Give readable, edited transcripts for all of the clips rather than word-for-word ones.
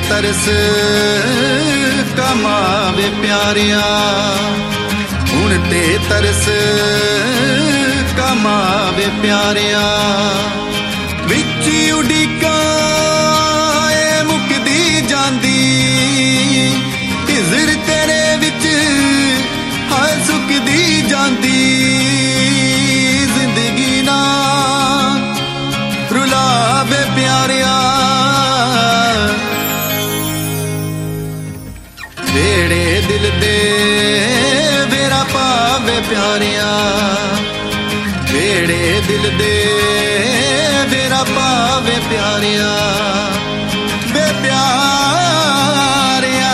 तरस कमावे प्यारिया, हुण ते तरस कमावे प्यारिया। विच उड़ीका मुकदी जांदी, हिजर तेरे विच हाय सुकदी जांदी। जिंदगी ना रुलावे प्यारिया, वेड़े दिल दे वेरा पावे प्यारिया, वेड़े दिल दे वेरा पावे प्यारिया, वे प्यारिया।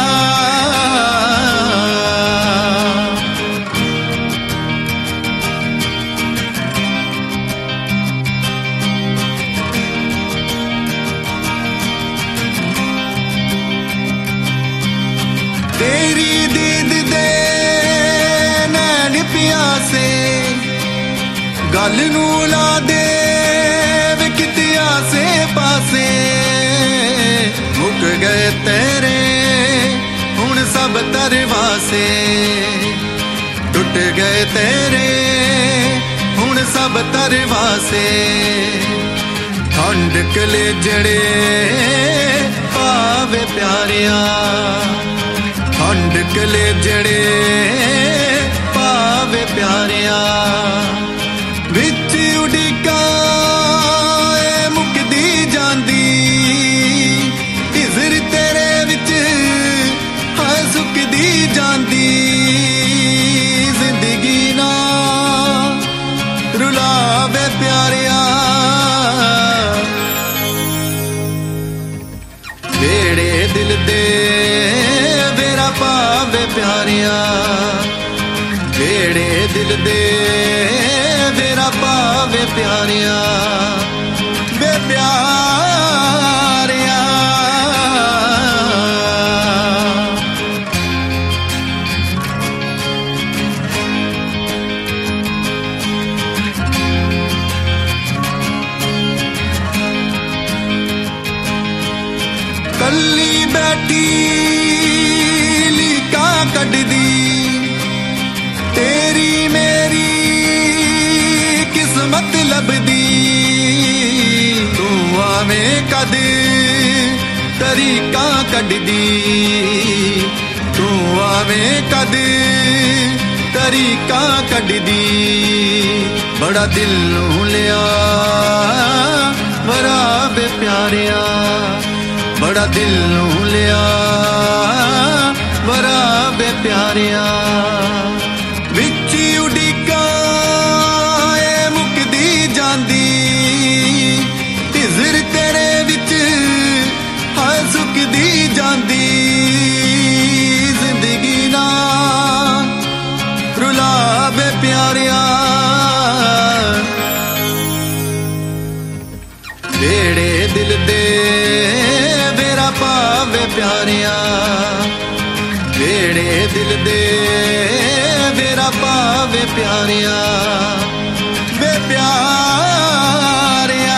तेरी दीद दे नैन प्यासे, गल नू ला दे किते आसे पासे। मुक गए तेरे हुण सब तरवासे, टुट गए तेरे हुण सब तरवासे। ठंड कलेजड़े पावे प्यारिया, ठंड कलेजड़े पावे प्यारिया। विच उड़ीका मुकदी जांदी, हिजर तेरे विच हाय सुकदी जांदी। जिंदगी ना रुलावे प्यारिया, वेड़े दिल दे वेरा पावे प्यारिया, वेड़े दिल दे वेरा पावे प्यारिया, वे प्यारिया। कल्ली बैठी लीका कड्डी, तेरी मेरी किस्मत लभदी। तू आवे कद तरीका कड्डी, तू आवे कद तरीका कड्डी। बड़ा दिल नू लिया वरावे प्यारिया, बड़ा दिल नू लिया वरावे प्यारिया। विच उड़ीका मुकदी जांदी, हिजर तेरे विच हाय सुकदी जांदी। जिंदगी ना रुलावे प्यारिया, वेड़े दिल दे वेरा पावे प्यारिया, वेड़े दिल दे वेरा पावे प्यारिया, वे प्यारिया।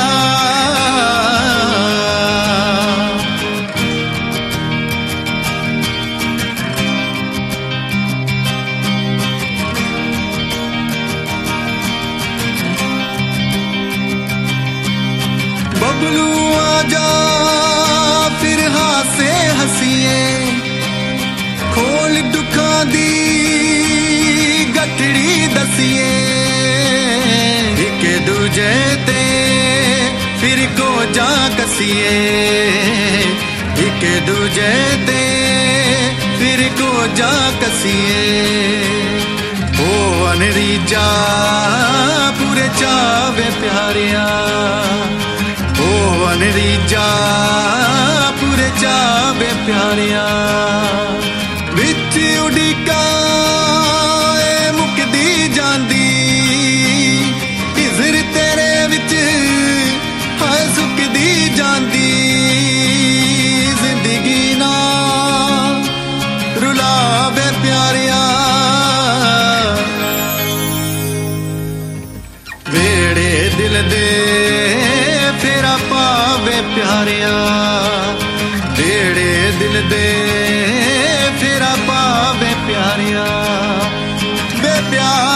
बबलू आजा फिर हासे हसीए, खोल दुखा दी गठड़ी दसीए। एक दूजे ते फिर को जा कसीए, एक दूजे ते फिर को जा कसीए। ओ अनरीजा पूरे चावे प्यारिया, ओ अनरीजा पूरे चावे प्यारिया। विच उड़ीका मुकदी जांदी, हिजर तेरे विच हाय सुकदी जांदी। जिंदगी ना रुलावे प्यारिया, वेड़े दिल दे फेरा पावे प्यारिया, ਢੇੜੇ ਦਿਲ ਦੇ ਫੇਰਾ ਪਾਵੇ ਪਿਆਰਿਆ ਵੇ ਪਿਆਰ